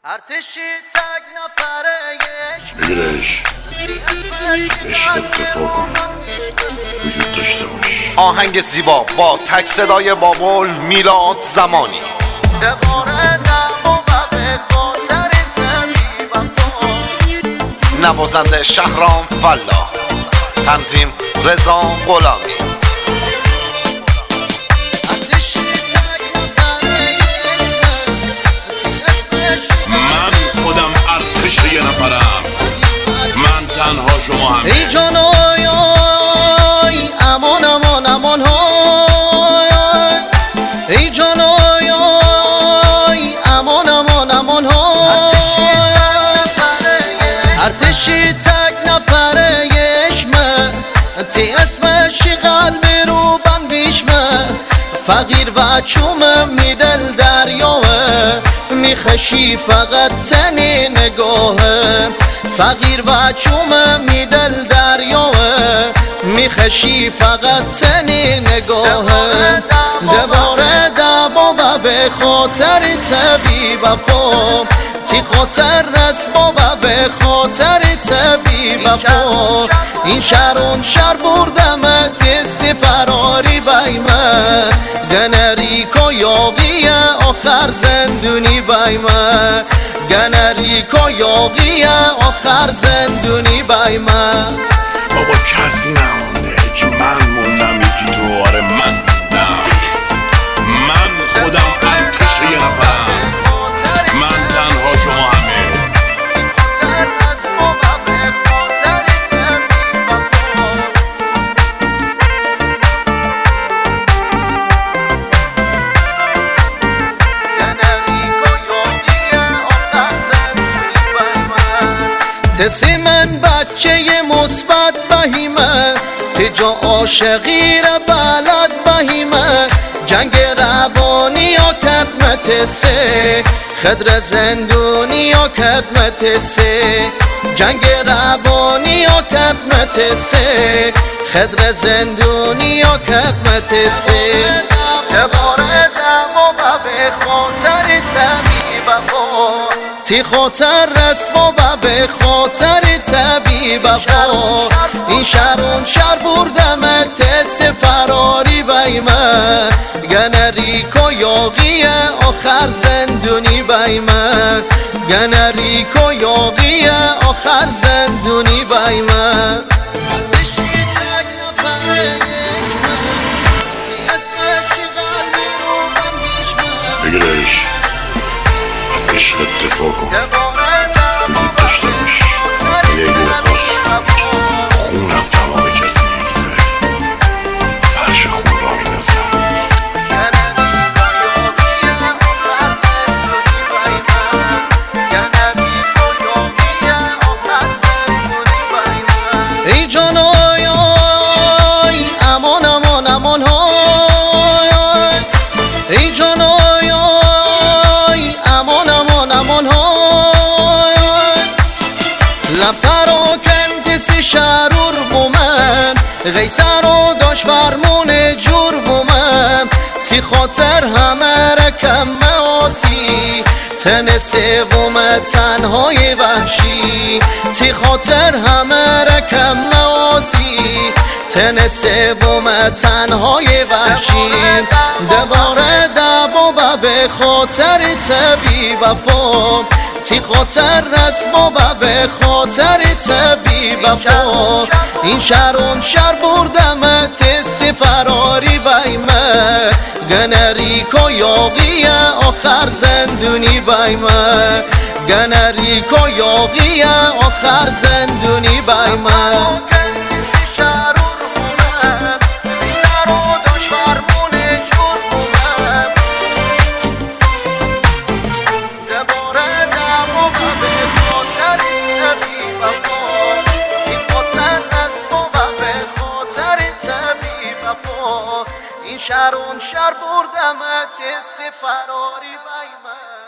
ارتشی تک نفره بگیرش عشق اتفاق کن وجود داشته باش. آهنگ زیبا با تک صدای بابول میلاد زمانی. نوازنده شهرام فلاح، تنظیم رضا غلامی. من خودم ارتش یه نفرم، من تنها شما همه. ای جان آی آی امان امان امان های، ای جان آی آی امان امان امان های. ارتشی تک نفره یشمه تی اسمش قلبی رو بن بیشمه. فقیر و چومه میدل دریاه میخشی فقط تنی نگاهه. فقیر و چومه میدل دریاه میخشی فقط تنی نگاهه. دوباره دبابه به خاطر تبی وفا، تی خاطر رسبابه به خاطر تبی وفا. این شهرون شهر بردم تسی فراری بیمه. گنریکا یاقی آخر زندونی بیمه. گنریکا یاقی آخر زندونی بیمه. بابا کسی نمونده که من موندم، یکی تو آره من موندم. من خودم ارتش یه نفرم، من تنها شما همه. تسی من بچه مثبت بهیمه، تجا عاشقی را بلد بهیمه. جنگ روانی یا کدمت سه، خدر زندونی یا کدمت سه. جنگ روانی یا کدمت سه، خدر زندونی یا کدمت سه. دوباره دبابه به خاطر تبی وفا، تی خاطر رسبابه به خاطر تبی وفا. این شهرون شهر بردم تس فراری بیمه. گنریکا یاقی آخر زندونی بیمه. گنریکا یاقی آخر زندونی بیمه. بگیرش از عشق اتفاق کن وجود داشته باش. یه بخواد خون از تمام کسی میگذره، فرش خون را میندازه. ای جان آی آی امان امان امان های، ای جان آی آی امان امان امان های. لفتر و کندسی شرور بومم، غیسر و داش فرمون جور بومم. تی خاطر همه رکم آسی، تن سوم تنهای وحشی. تی خاطر همه رکم آسی، تن سوم تنهای وحشی. دوباره دبابه به خاطر تبی وفا، تی خاطر رسبابه به خاطر تبی وفا. این شهرون شهر بردم تسی فراری بیمه. گنریکا یاقی آخر زندونی بیمه. گنریکا یاقی آخر زندونی بیمه. این شهرون شهر بردم تسی فراری بیمه.